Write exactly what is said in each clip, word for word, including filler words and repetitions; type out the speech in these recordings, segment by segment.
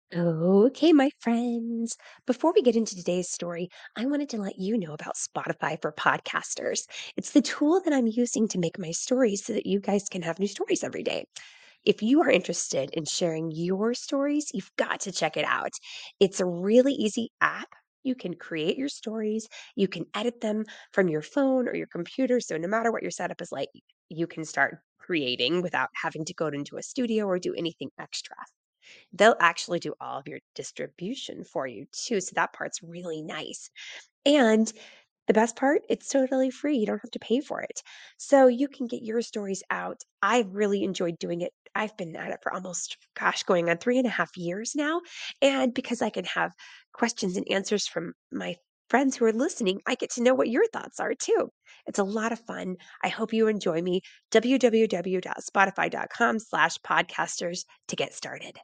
Okay, my friends. Before we get into today's story, I wanted to let you know about Spotify for podcasters. It's the tool that I'm using to make my stories so that you guys can have new stories every day. If you are interested in sharing your stories, you've got to check it out. It's a really easy app. You can create your stories, you can edit them from your phone or your computer. So, no matter what your setup is like, you can start creating without having to go into a studio or do anything extra. They'll actually do all of your distribution for you too, so that part's really nice. And the best part, it's totally free. You don't have to pay for it. So you can get your stories out. I've really enjoyed doing it. I've been at it for almost, gosh, going on three and a half years now. And because I can have questions and answers from my friends who are listening, I get to know what your thoughts are too. It's a lot of fun. I hope you enjoy me. www.spotify.com slash podcasters to get started.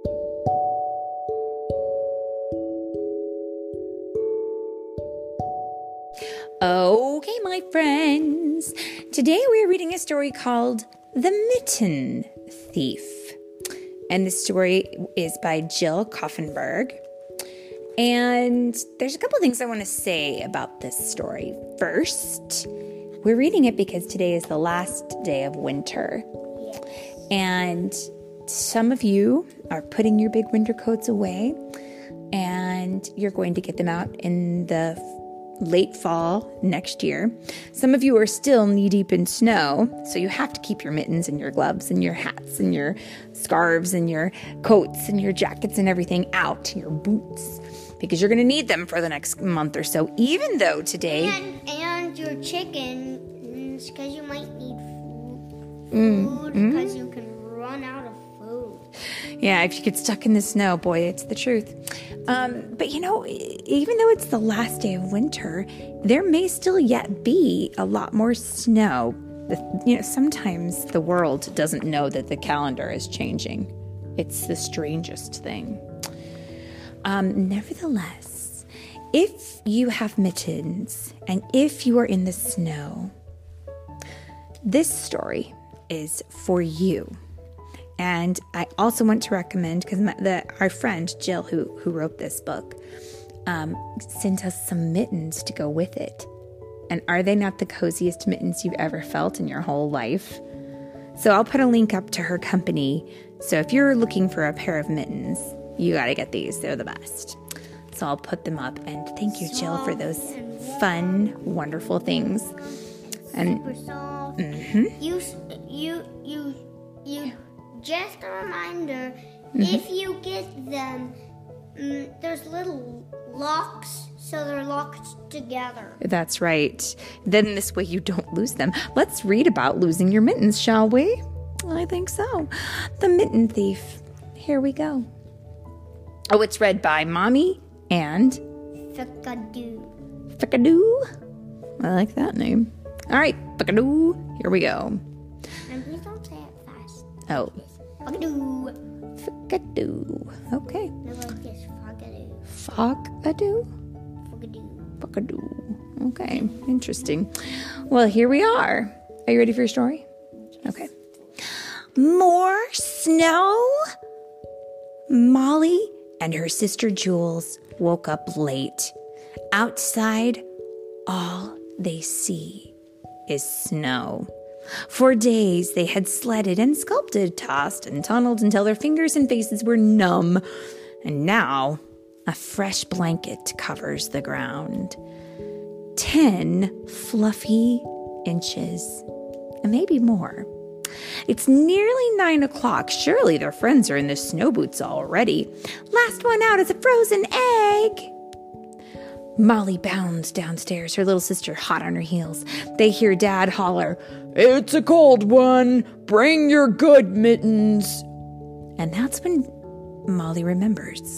Okay, my friends. Today we are reading a story called The Mitten Thief. And the story is by Jill Koffenberg. And there's a couple things I want to say about this story. First, we're reading it because today is the last day of winter. Yes. And some of you are putting your big winter coats away, and you're going to get them out in the late fall next year. Some of you are still knee-deep in snow, so you have to keep your mittens and your gloves and your hats and your scarves and your coats and your jackets and everything out, your boots, because you're going to need them for the next month or so, even though today... And, and your chickens, because you might need food, Mm, because mm. you can run out of food. Yeah, if you get stuck in the snow, boy, it's the truth. Um, but you know, even though it's the last day of winter, there may still yet be a lot more snow. The, you know, sometimes the world doesn't know that the calendar is changing. It's the strangest thing. Um, nevertheless, if you have mittens and if you are in the snow, this story is for you. And I also want to recommend, because our friend Jill, who who wrote this book, um, sent us some mittens to go with it. And are they not the coziest mittens you've ever felt in your whole life? So I'll put a link up to her company. So if you're looking for a pair of mittens, you got to get these. They're the best. So I'll put them up. And thank you, Jill, for those fun, wonderful things. And Super soft. Mm-hmm. You, you, you, you. Just a reminder, Mm-hmm. if you get them, mm, there's little locks, so they're locked together. That's right. Then this way you don't lose them. Let's read about losing your mittens, shall we? I think so. The Mitten Thief. Here we go. Oh, it's read by Mommy and Fickadoo. Fickadoo. I like that name. All right, Fickadoo. Here we go. And please don't say it fast. Oh, Fickadoo. Fickadoo. Okay. No, like this. Fickadoo. Fockadoo? Fickadoo. Fickadoo. Okay, interesting. Well, here we are. Are you ready for your story? Okay. More snow? Molly and her sister Jules woke up late. Outside, all they see is snow. For days, they had sledded and sculpted, tossed and tunneled until their fingers and faces were numb. And now, a fresh blanket covers the ground. Ten fluffy inches, and maybe more. It's nearly nine o'clock. Surely their friends are in their snow boots already. Last one out is a frozen egg. Molly bounds downstairs, her little sister hot on her heels. They hear Dad holler, "It's a cold one. Bring your good mittens." And that's when Molly remembers.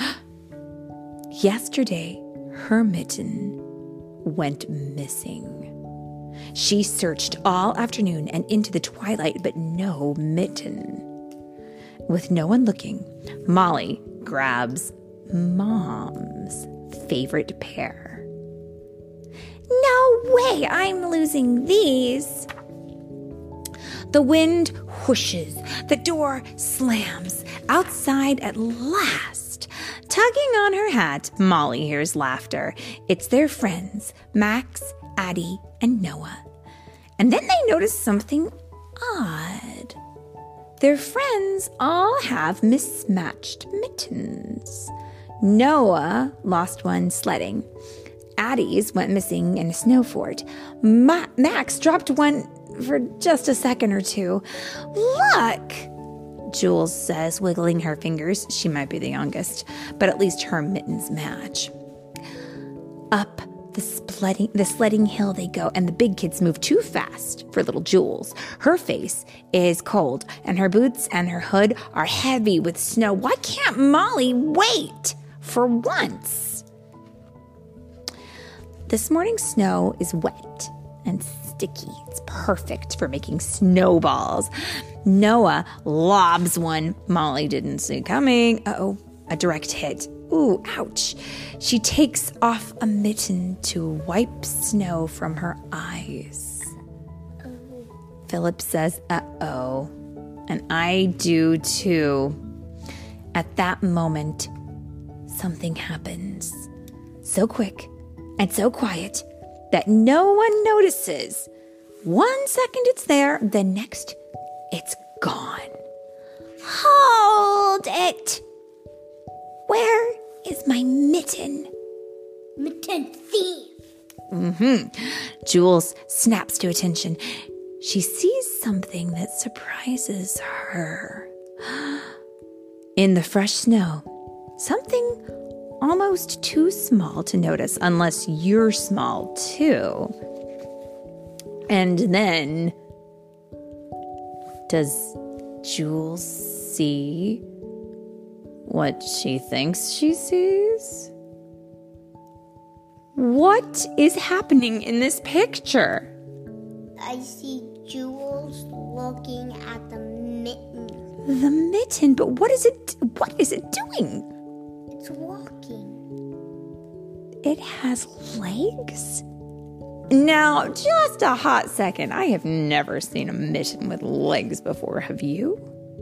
Yesterday, her mitten went missing. She searched all afternoon and into the twilight, but no mitten. With no one looking, Molly grabs Mom's favorite pair. "No way I'm losing these." The wind whooshes. The door slams. Outside at last. Tugging on her hat, Molly hears laughter. It's their friends, Max, Addie, and Noah. And then they notice something odd. Their friends all have mismatched mittens. Noah lost one sledding. Addie's went missing in a snow fort. Ma- Max dropped one for just a second or two. Look, Jules says, wiggling her fingers. She might be the youngest, but at least her mittens match. Up the sledding, the sledding hill they go, and the big kids move too fast for little Jules. Her face is cold, and her boots and her hood are heavy with snow. Why can't Molly wait for once? This morning's snow is wet and sticky. It's perfect for making snowballs. Noah lobs one Molly didn't see coming. Uh-oh, a direct hit. Ooh, ouch. She takes off a mitten to wipe snow from her eyes. Philip says, uh-oh. And I do too. At that moment, something happens. So quick and so quiet that no one notices. One second it's there, the next it's gone. Hold it! Where is my mitten? Mitten thief. Mm-hmm. Jules snaps to attention. She sees something that surprises her. In the fresh snow, something almost too small to notice unless you're small too. And then, does Jules see what she thinks she sees? What is happening in this picture? I see Jules looking at the mitten. The mitten, but what is it? What is it doing? It's walking. It has legs? Now, just a hot second. I have never seen a mitten with legs before. Have you?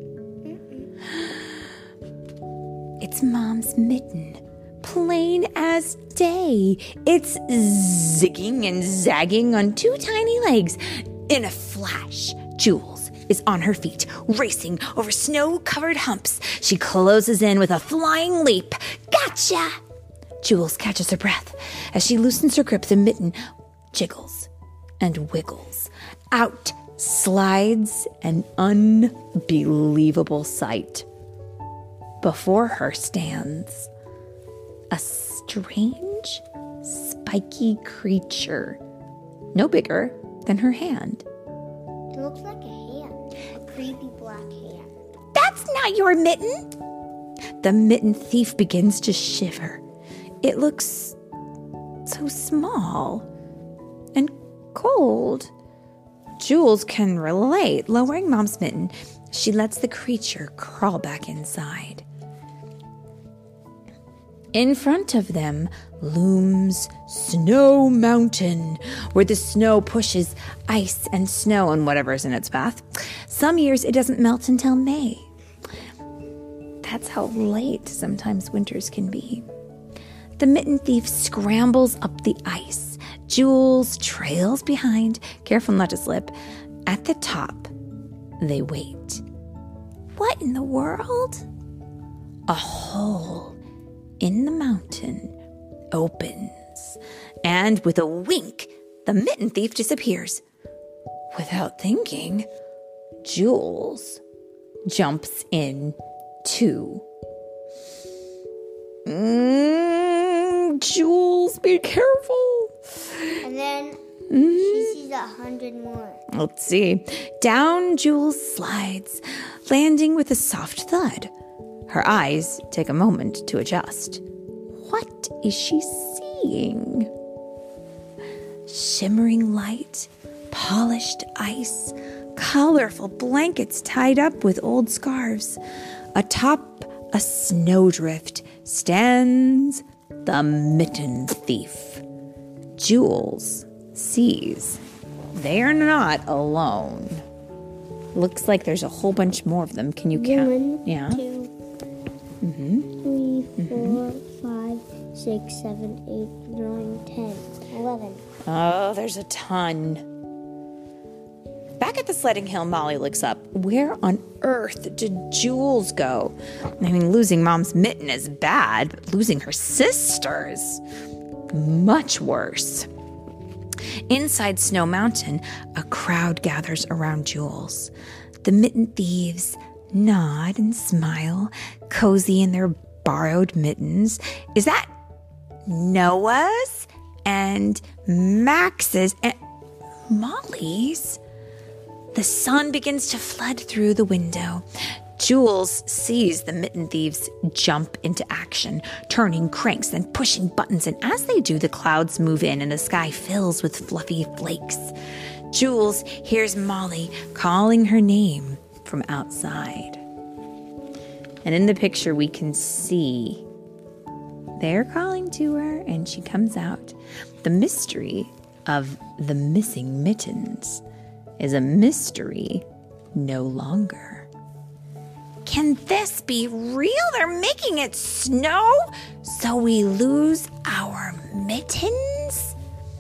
It's Mom's mitten, plain as day. It's zigging and zagging on two tiny legs. In a flash, Jules is on her feet, racing over snow-covered humps. She closes in with a flying leap. Gotcha! Jules catches her breath. As she loosens her grip, the mitten jiggles and wiggles. Out slides an unbelievable sight. Before her stands a strange, spiky creature, no bigger than her hand. It looks like a hand, a creepy black hand. That's not your mitten! The mitten thief begins to shiver. It looks so small and cold. Jules can relate. Lowering Mom's mitten, she lets the creature crawl back inside. In front of them looms Snow Mountain, where the snow pushes ice and snow on whatever's in its path. Some years it doesn't melt until May. That's how late sometimes winters can be. The mitten thief scrambles up the ice. Jules trails behind, careful not to slip. At the top, they wait. What in the world? A hole in the mountain opens, and with a wink, the mitten thief disappears. Without thinking, Jules jumps in too. Mm, Jules, be careful. And then mm. she sees a hundred more. Let's see. Down Jules slides, landing with a soft thud. Her eyes take a moment to adjust. What is she seeing? Shimmering light, polished ice, colorful blankets tied up with old scarves. Atop a snowdrift stands the mitten thief. Jules sees they are not alone. Looks like there's a whole bunch more of them. Can you count? One, Yeah. two, Mm-hmm. three, four, five, six, seven, eight, nine, ten, eleven. Oh, there's a ton. Back at the sledding hill, Molly looks up. Where on earth did Jules go? I mean, losing Mom's mitten is bad, but losing her sister's much worse. Inside Snow Mountain, a crowd gathers around Jules. The mitten thieves nod and smile, cozy in their borrowed mittens. Is that Noah's and Max's and Molly's? The sun begins to flood through the window. Jules sees the mitten thieves jump into action, turning cranks and pushing buttons, and as they do, the clouds move in and the sky fills with fluffy flakes. Jules hears Molly calling her name from outside. And in the picture, we can see they're calling to her, and she comes out. The mystery of the missing mittens is a mystery no longer. Can this be real? They're making it snow, so we lose our mittens?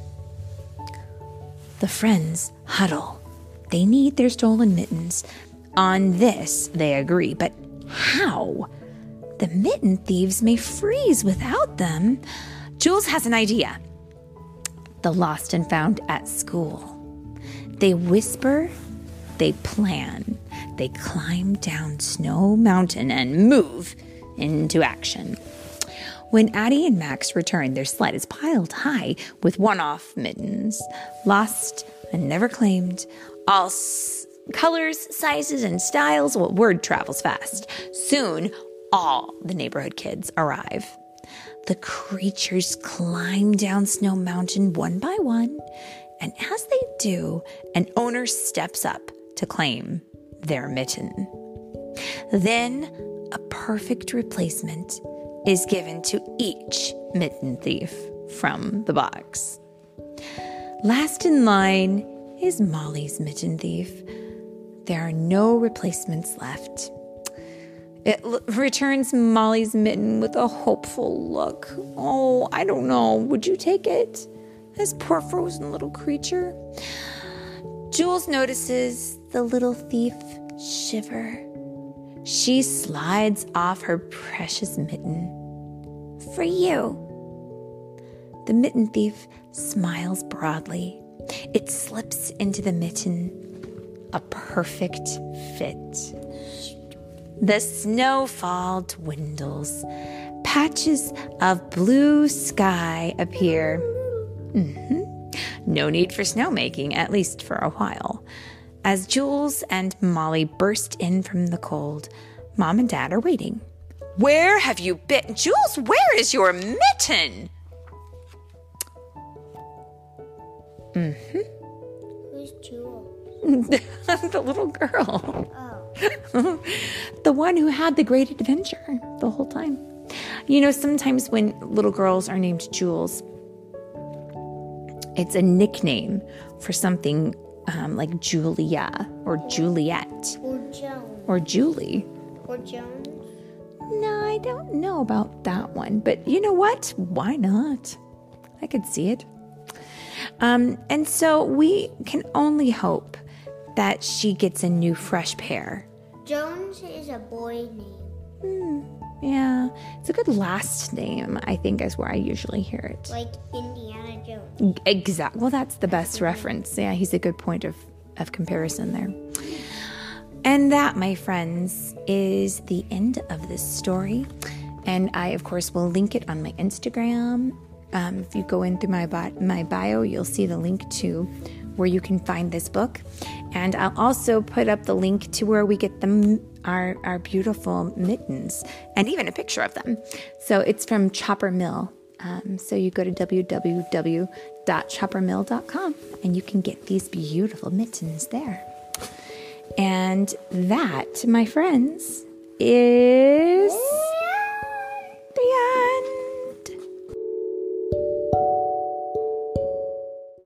The friends huddle. They need their stolen mittens. On this, they agree, but how? The mitten thieves may freeze without them. Jules has an idea. The lost and found at school. They whisper, they plan. They climb down Snow Mountain and move into action. When Addie and Max return, their sled is piled high with one-off mittens, lost and never claimed, all s- colors, sizes, and styles. Well, word travels fast. Soon, all the neighborhood kids arrive. The creatures climb down Snow Mountain one by one, and as they do, an owner steps up to claim their mitten. Then a perfect replacement is given to each mitten thief from the box. Last in line is Molly's mitten thief. There are no replacements left. It l- returns Molly's mitten with a hopeful look. Oh, I don't know. Would you take it? This poor frozen little creature. Jules notices the little thief shiver. She slides off her precious mitten. For you. The mitten thief smiles broadly. It slips into the mitten, a perfect fit. The snowfall dwindles. Patches of blue sky appear. Mm-hmm. No need for snowmaking, at least for a while. As Jules and Molly burst in from the cold, Mom and Dad are waiting. Where have you been? Jules, where is your mitten? Mm-hmm. Who's Jewel? The little girl. Oh. The one who had the great adventure the whole time. You know, sometimes when little girls are named Jules, it's a nickname for something um, like Julia or Juliet. Or Joan. Or Julie. Or Jones. No, I don't know about that one. But you know what? Why not? I could see it. Um, and so we can only hope that she gets a new fresh pair. Jones is a boy name. Hmm, yeah, it's a good last name, I think, is where I usually hear it. Like Indiana Jones. Exactly. Well, that's the best reference. Yeah, he's a good point of, of comparison there. And that, my friends, is the end of this story. And I, of course, will link it on my Instagram. Um, if you go in through my, bi- my bio, you'll see the link to where you can find this book. And I'll also put up the link to where we get them, our, our beautiful mittens, and even a picture of them. So it's from Chopper Mill. Um, so you go to w w w dot chopper mill dot com and you can get these beautiful mittens there. And that, my friends, is